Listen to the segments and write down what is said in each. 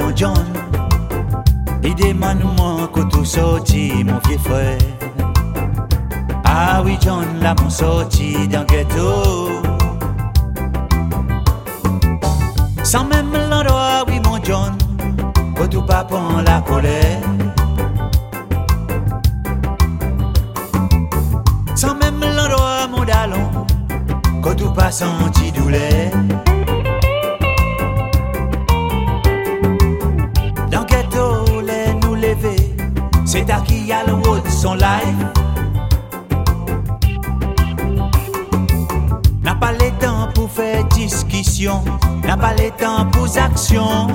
mon John. Il demande-moi quand tout sorti, mon vieux frère. Ah oui, John, là, mon sorti dans le ghetto. Sans même l'endroit, oui, mon John, quand tout papa en la colère. Sans même l'endroit, mon dallon, quand tout pas senti douleur. Dans le ghetto, les nous lever, c'est à qui y a le road son live. N'a pas le temps pour faire discussion, n'a pas le temps pour action.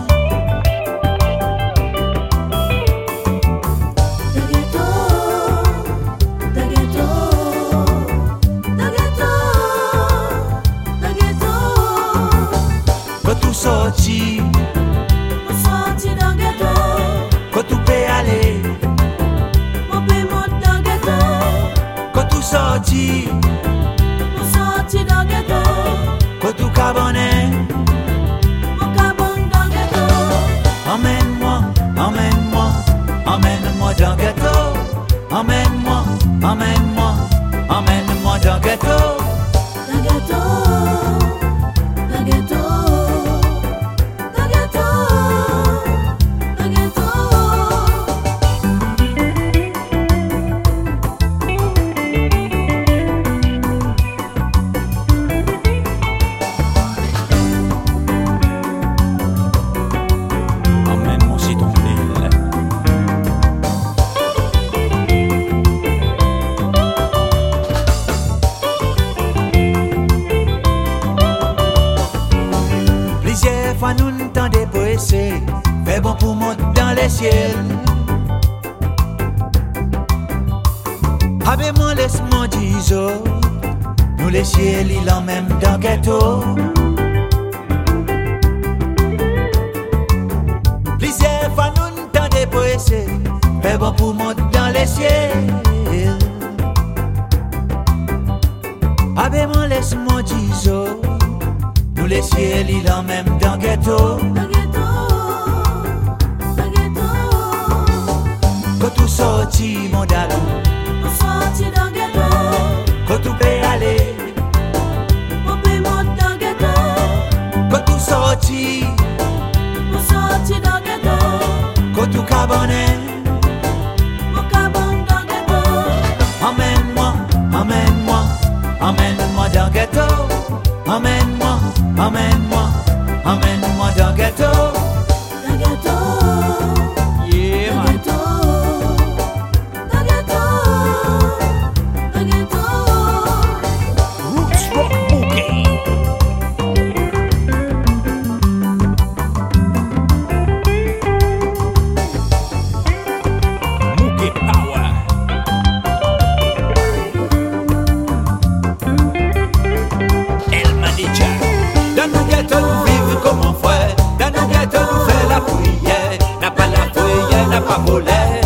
Quand tout sorti, dans le ghetto. quand tout peut aller, Mon pays monte dans le ghetto. quand tout sorti, Dans le ghetto. quand tout cabanet. Mon cabane dans le ghetto. Emmène-moi, emmène-moi, emmène-moi dans le ghetto. Emmène-moi, emmène-moi, emmène-moi dans le ghetto. Dans le ghetto. Dans le ghetto. Dans le ghetto. Dans le ghetto. Emmène-moi si ton île. Plusieurs fois nous nous tendons pour essayer, fait bon pour monter dans les ciels. Avec-moi, laisse-moi dire, nous les ciels, il en même dans le ghetto. Plusieurs fois nous nous tendons pour essayer, fait bon pour monter dans les ciels. Avec-moi, laisse-moi dire, nous les ciels, il en même dans le ghetto. Dans le ghetto. Dans le ghetto. Quand tout sorti, mon dallon, Dans le ghetto. quand tout peut aller, Mon pays monte dans le ghetto. quand tout sorti, Dans le ghetto. quand tout cabanet. Mon cabane dans le ghetto. Emmène-moi, emmène-moi, emmène-moi dans le ghetto. Emmène-moi, emmène-moi, emmène-moi dans le ghetto. Dans le ghetto. Yeah, Dans le man. ghetto. Dans le ghetto. Dans le ghetto. Roots Rock Boogie. Boogie Power. El Manager. Dans nos ghettos, nous vivons comme un frère. Dans nos ghettos, nous faisons la prière. N'a pas la prière, n'a pas volé.